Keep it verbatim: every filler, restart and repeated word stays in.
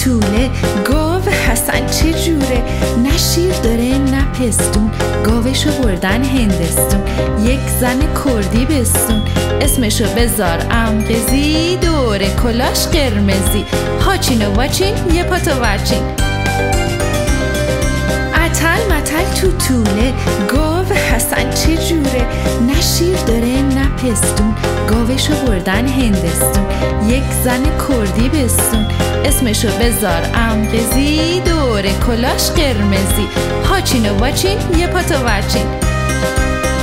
توله گاو حسن چه جوره، نه شیر داره نه پستون، گاوشو بردن هندستون، یک زن کردی بستون، اسمشو بذار امقزی، دوره کلاش قرمزی، هاچین و واچین یه پاتو ورچین. اتل متل تو توله گاو حسن چه جوره، نه شیر داره نه پستون، گاوشو بردن هندستون، یک زن کردی بستون، اسمشو بذار امقزی، دوره کلاش قرمزی، هاچین و واچین یه پاتو ورچین.